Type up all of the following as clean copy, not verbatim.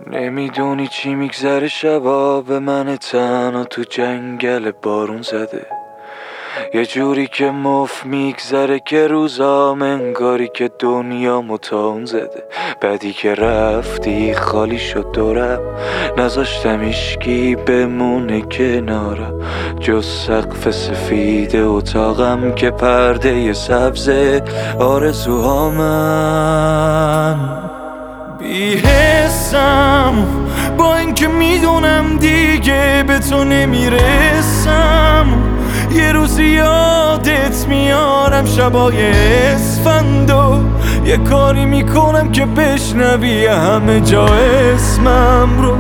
نمیدونی چی میگذره شبا به من تنها تو جنگل بارون زده، یه جوری که مف میگذره که روزام انگاری که دنیا متاون زده. بعدی که رفتی خالی شد دورم، نذاشتم هیچکی بمونه کنارم جز سقف سفید اتاقم که پرده سبز آرزوهامن. بی‌حسم با اینکه میدونم دیگه به تو نمیرسم، یه روزی یادت میارم شبای اسفند و یه کاری میکنم که بشنوی همه جا اسمم رو.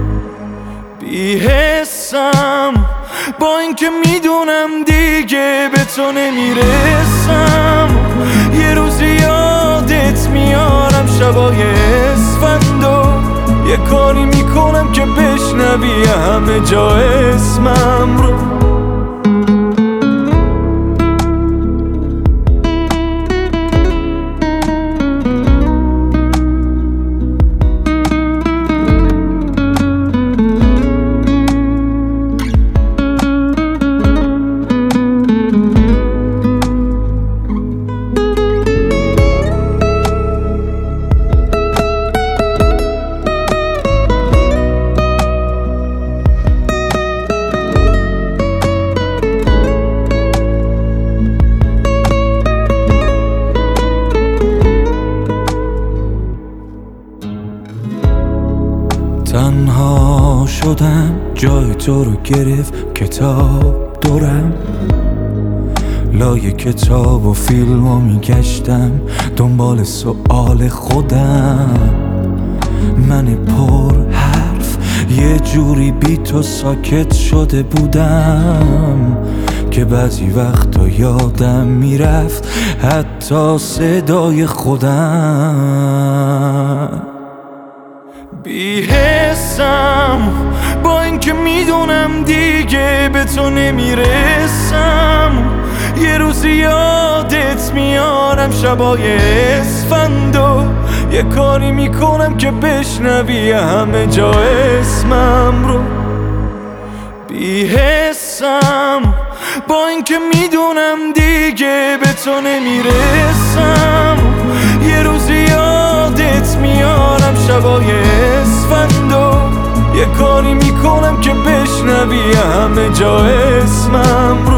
بی‌حسم با اینکه میدونم دیگه به تو نمیرسم، یه روزی یادت میارم شبای اسفند و یه کاری میکنم که بشنوی همه جا اسمم رو. تنها شدم جای تو رو گرفت کتاب دورم، لای کتاب و فیلم رو میگشتم دنبال سؤال خودم. من پر حرف یه جوری بی تو ساکت شده بودم که بعضی وقتا یادم میرفت حتی صدای خودم. بی‌حسم با اینکه میدونم دیگه به تو نمیرسم، یه روزی یادت میارم شبای اسفند و یه کاری میکنم که بشنوی همه جا اسمم رو. بی‌حسم با اینکه میدونم دیگه به تو نمیرسم، یه روزی یادت میارم شبای اسفند و یه کاری میکنم که بشنوی همه جا اسمم.